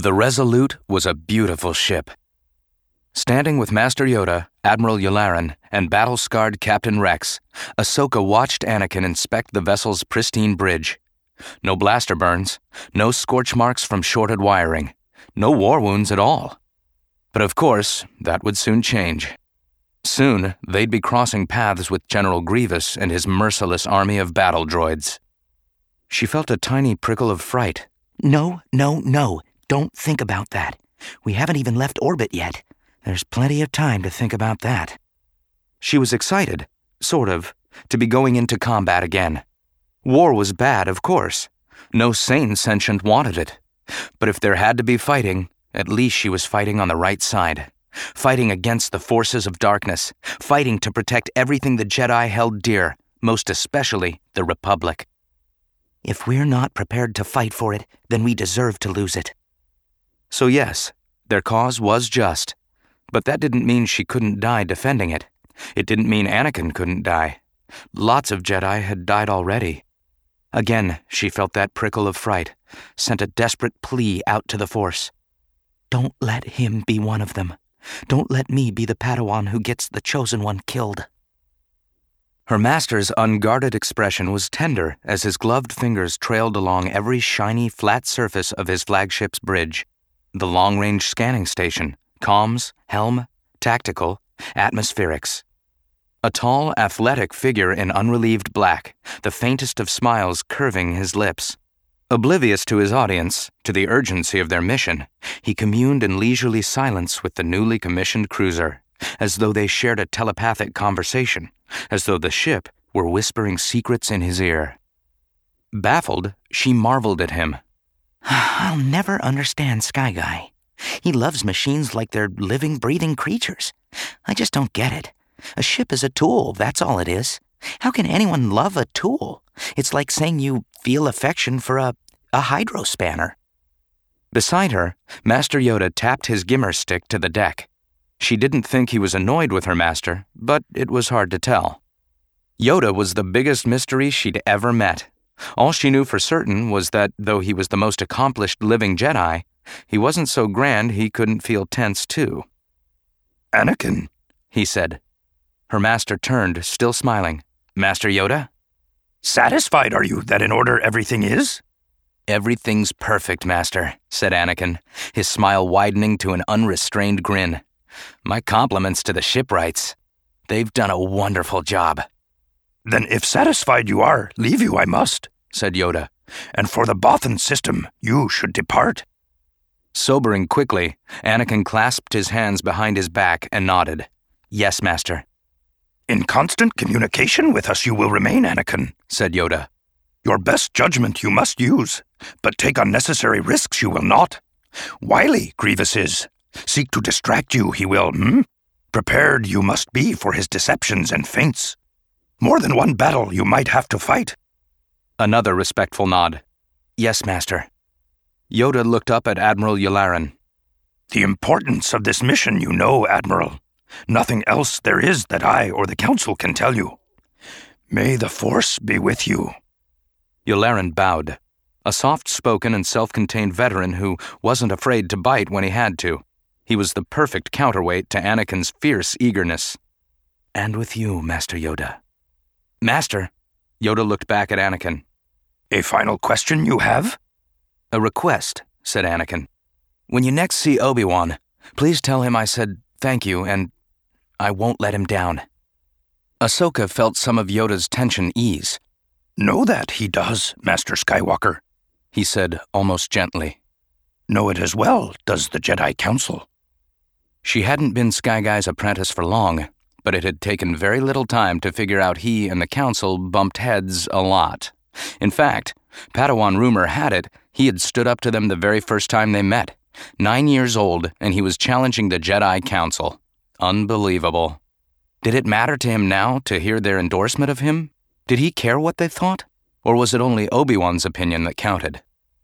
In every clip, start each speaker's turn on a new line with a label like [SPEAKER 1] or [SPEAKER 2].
[SPEAKER 1] The Resolute was a beautiful ship. Standing with Master Yoda, Admiral Yularen, and battle-scarred Captain Rex, Ahsoka watched Anakin inspect the vessel's pristine bridge. No blaster burns, no scorch marks from shorted wiring, no war wounds at all. But of course, that would soon change. Soon, they'd be crossing paths with General Grievous and his merciless army of battle droids. She felt a tiny prickle of fright.
[SPEAKER 2] No. Don't think about that. We haven't even left orbit yet. There's plenty of time to think about that.
[SPEAKER 1] She was excited, sort of, to be going into combat again. War was bad, of course. No sane sentient wanted it. But if there had to be fighting, at least she was fighting on the right side. Fighting against the forces of darkness. Fighting to protect everything the Jedi held dear, most especially the Republic.
[SPEAKER 2] If we're not prepared to fight for it, then we deserve to lose it.
[SPEAKER 1] So yes, their cause was just. But that didn't mean she couldn't die defending it. It didn't mean Anakin couldn't die. Lots of Jedi had died already. Again, she felt that prickle of fright, sent a desperate plea out to the Force.
[SPEAKER 2] Don't let him be one of them. Don't let me be the Padawan who gets the Chosen One killed.
[SPEAKER 1] Her master's unguarded expression was tender as his gloved fingers trailed along every shiny, flat surface of his flagship's bridge. The long-range scanning station, comms, helm, tactical, atmospherics. A tall, athletic figure in unrelieved black, the faintest of smiles curving his lips. Oblivious to his audience, to the urgency of their mission, he communed in leisurely silence with the newly commissioned cruiser, as though they shared a telepathic conversation, as though the ship were whispering secrets in his ear. Baffled, she marveled at him.
[SPEAKER 2] I'll never understand Sky Guy. He loves machines like they're living, breathing creatures. I just don't get it. A ship is a tool, that's all it is. How can anyone love a tool? It's like saying you feel affection for a hydrospanner.
[SPEAKER 1] Beside her, Master Yoda tapped his gimmer stick to the deck. She didn't think he was annoyed with her master, but it was hard to tell. Yoda was the biggest mystery she'd ever met. All she knew for certain was that, though he was the most accomplished living Jedi, he wasn't so grand he couldn't feel tense too.
[SPEAKER 3] "Anakin,"
[SPEAKER 1] he said. Her master turned, still smiling. "Master Yoda?"
[SPEAKER 3] "Satisfied are you that in order everything is?"
[SPEAKER 1] "Everything's perfect, Master," said Anakin, his smile widening to an unrestrained grin. "My compliments to the shipwrights. They've done a wonderful job."
[SPEAKER 3] "Then if satisfied you are, leave you I must," said Yoda. "And for the Bothan system, you should depart."
[SPEAKER 1] Sobering quickly, Anakin clasped his hands behind his back and nodded. "Yes, Master."
[SPEAKER 3] "In constant communication with us you will remain, Anakin," said Yoda. "Your best judgment you must use, but take unnecessary risks you will not. Wily Grievous is. Seek to distract you he will, Prepared you must be for his deceptions and feints. More than one battle you might have to fight."
[SPEAKER 1] Another respectful nod. "Yes, Master." Yoda looked up at Admiral Yularen.
[SPEAKER 3] "The importance of this mission you know, Admiral. Nothing else there is that I or the Council can tell you. May the Force be with you."
[SPEAKER 1] Yularen bowed, a soft-spoken and self-contained veteran who wasn't afraid to bite when he had to. He was the perfect counterweight to Anakin's fierce eagerness.
[SPEAKER 2] "And with you, Master Yoda."
[SPEAKER 1] "Master," Yoda looked back at Anakin.
[SPEAKER 3] "A final question you have?"
[SPEAKER 1] "A request," said Anakin. "When you next see Obi-Wan, please tell him I said thank you and I won't let him down." Ahsoka felt some of Yoda's tension ease.
[SPEAKER 3] "Know that he does, Master Skywalker,"
[SPEAKER 1] he said almost gently.
[SPEAKER 3] "Know it as well does the Jedi Council."
[SPEAKER 1] She hadn't been Sky Guy's apprentice for long, but it had taken very little time to figure out he and the Council bumped heads a lot. In fact, Padawan rumor had it he had stood up to them the very first time they met. 9 years old, and he was challenging the Jedi Council. Unbelievable. Did it matter to him now to hear their endorsement of him? Did he care what they thought? Or was it only Obi-Wan's opinion that counted?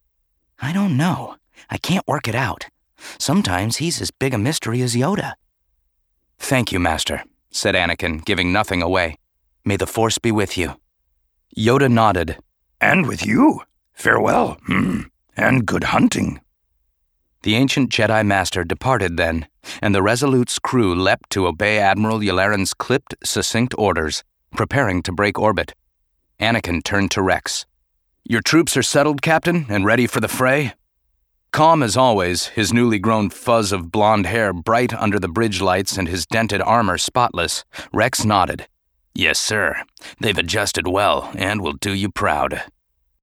[SPEAKER 2] I don't know. I can't work it out. Sometimes he's as big a mystery as Yoda.
[SPEAKER 1] "Thank you, Master," said Anakin, giving nothing away. "May the Force be with you." Yoda nodded.
[SPEAKER 3] "And with you. Farewell, and good hunting."
[SPEAKER 1] The ancient Jedi Master departed then, and the Resolute's crew leapt to obey Admiral Yularen's clipped, succinct orders, preparing to break orbit. Anakin turned to Rex. "Your troops are settled, Captain, and ready for the fray?" Calm as always, his newly grown fuzz of blonde hair bright under the bridge lights and his dented armor spotless, Rex nodded. "Yes, sir. They've adjusted well and will do you proud."